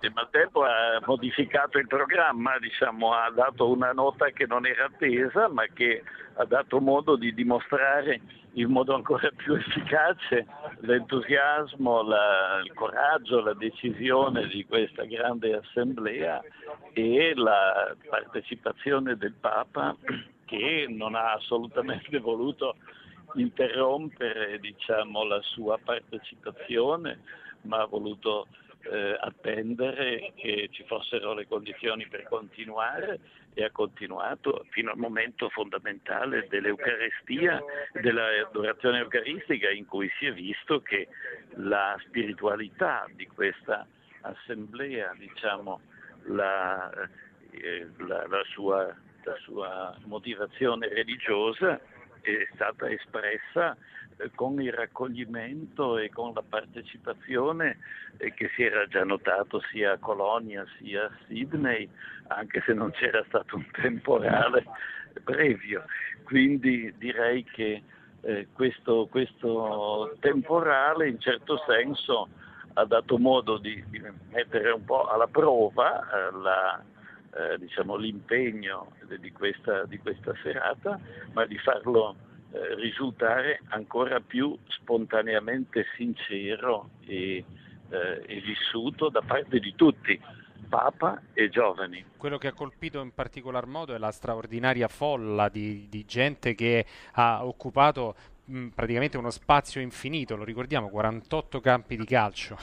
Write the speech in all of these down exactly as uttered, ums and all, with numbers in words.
Ma Tempo ha modificato il programma, diciamo, ha dato una nota che non era attesa, ma che ha dato modo di dimostrare in modo ancora più efficace l'entusiasmo, la, il coraggio, la decisione di questa grande assemblea e la partecipazione del Papa, che non ha assolutamente voluto interrompere, diciamo, la sua partecipazione, ma ha voluto eh, attendere che ci fossero le condizioni per continuare, e ha continuato fino al momento fondamentale dell'Eucaristia, dell'adorazione eucaristica, in cui si è visto che la spiritualità di questa assemblea, diciamo, la, eh, la, la, sua, la sua motivazione religiosa è stata espressa eh, con il raccoglimento e con la partecipazione eh, che si era già notato sia a Colonia sia a Sydney, anche se non c'era stato un temporale previo. Quindi direi che eh, questo, questo temporale in certo senso ha dato modo di, di mettere un po' alla prova eh, la Eh, diciamo, l'impegno di questa, di questa serata, ma di farlo eh, risultare ancora più spontaneamente sincero e, eh, e vissuto da parte di tutti, Papa e giovani. Quello che ha colpito in particolar modo è la straordinaria folla di, di gente che ha occupato mh, praticamente uno spazio infinito, lo ricordiamo, quarantotto campi di calcio.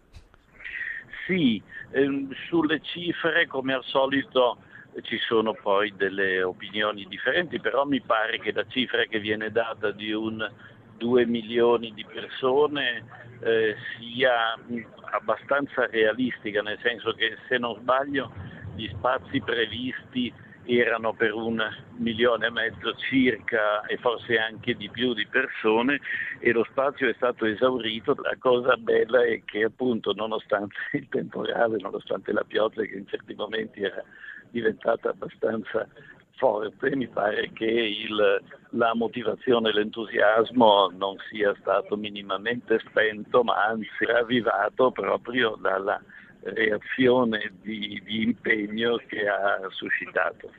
Sì, ehm, sulle cifre come al solito ci sono poi delle opinioni differenti, però mi pare che la cifra che viene data di un due milioni di persone eh, sia mh, abbastanza realistica, nel senso che, se non sbaglio, gli spazi previsti erano per un milione e mezzo circa, e forse anche di più, di persone, e lo spazio è stato esaurito. La cosa bella è che, appunto, nonostante il temporale, nonostante la pioggia che in certi momenti era diventata abbastanza forte, mi pare che il, la motivazione, l'entusiasmo non sia stato minimamente spento, ma anzi ravvivato proprio dalla reazione di, di impegno che ha suscitato.